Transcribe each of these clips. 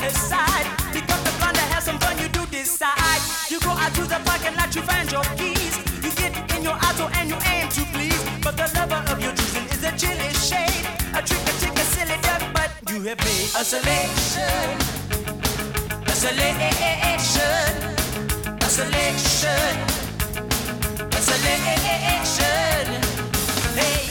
other side. Because the plan to have some fun, you do decide. You go out to the parking lot, you find your keys. You get in your auto and you aim to please. But the lover of your choosing is a chilly shade. A trick to take a silly duck, but you have made a selection. A selection. A selection. A selection. Hey.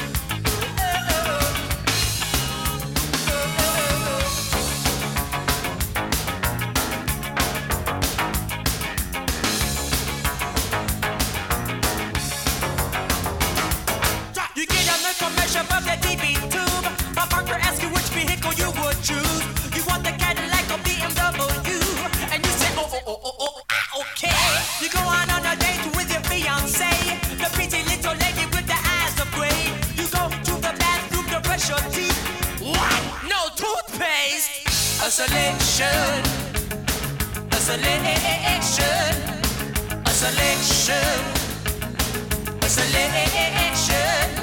Commercial from the TV tube. A marker asks you which vehicle you would choose. You want the Cadillac or BMW, and you say, okay. You go on a date with your fiancé, the pretty little lady with the eyes of gray. You go to the bathroom to brush your teeth. What? No toothpaste. A selection. A selection. A selection. A selection.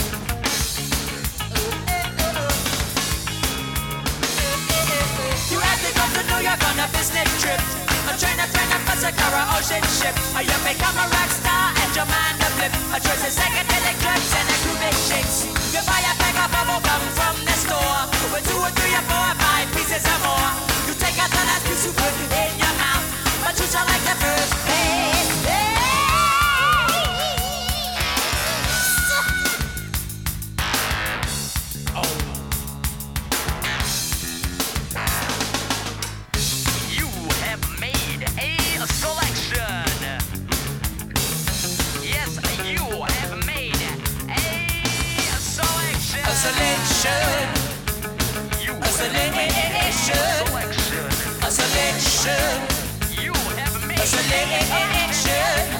To New York on a business trip. I'm trying to bus a car or ocean ship. You become a rock star and your mind a blip. A choice of psychedelic drugs and a groovy chicks. You buy a bag of bubble gum from the store with 2 or 3 or 4 or 5 pieces or more. You take out the last piece you put in your mouth, but you shall like the first. Hey, hey. You have made a selection.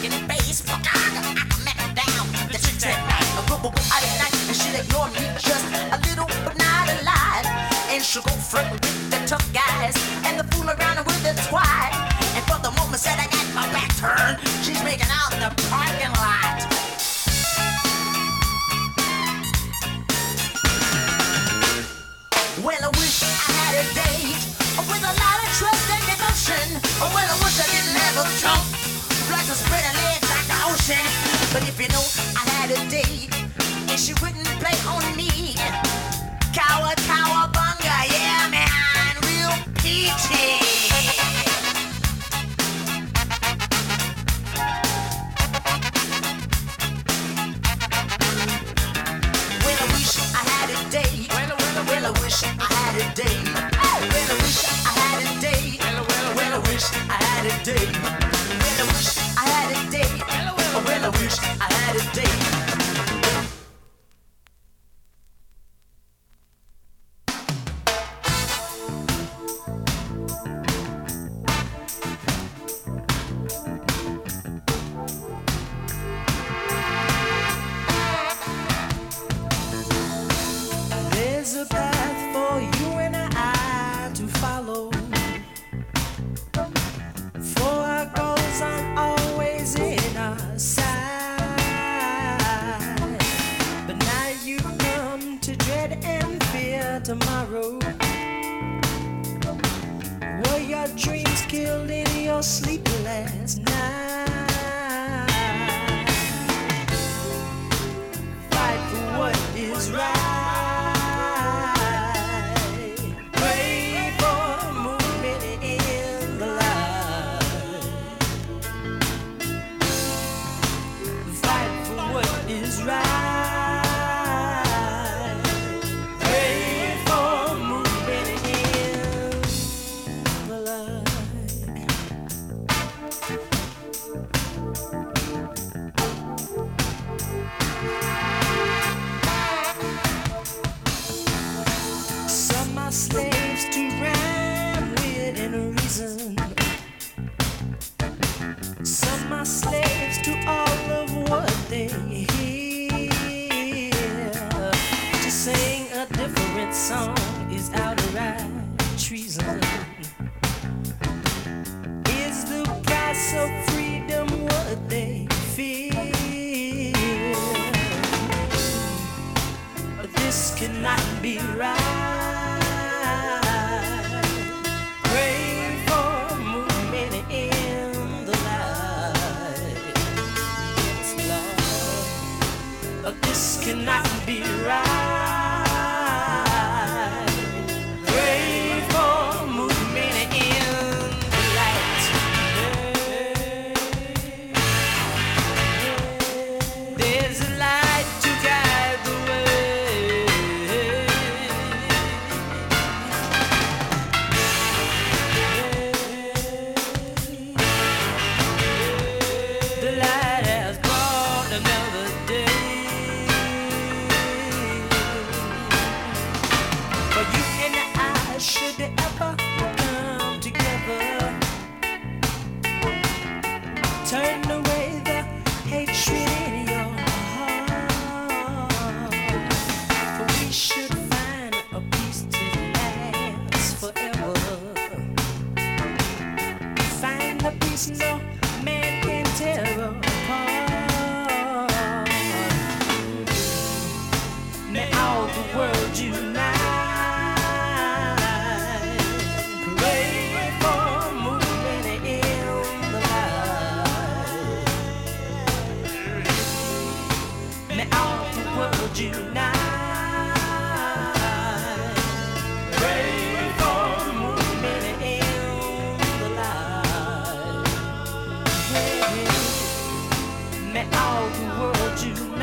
kicking in bass. I can make her down. The chick said, go out at night, and she'll ignore me just a little, but not a lot. And she'll go flirting with the tough guys and the fool around with the twat. And for the moment that I got my back turned, she's making out in the parking lot. Well, I wish I had a date with a lot of trust and devotion. Well, I wish I didn't have a trunk, like to spread her legs like the ocean. But if you know I had a date and she wouldn't play on me, cowabunga, yeah man, real peachy. Well, I wish I had a date. Well, I wish I had a date. Well, I wish I had a date. Well, I wish I had a date. Well, I wish I had a date. Well, I wish I had a date. There's a path for you and I to follow, for our goals aren't always in our sight. But now you come to dread and fear tomorrow. Were your dreams killed in your sleep last night? Fight for what is right. Slaves to rhyme with any reason. Some are slaves to all of what they hear. To sing a different song is outright treason. Is the price of freedom what they fear? This cannot be right. This cannot be right. Pray for movement in the light. There's a light to guide the way. The light has brought another day. Should they ever come together, turn away the hatred in your heart. For we should find a peace that lasts forever. Find a peace no man can tear apart. May all the world unite. Unite, pray for movement in the light. May all the world unite.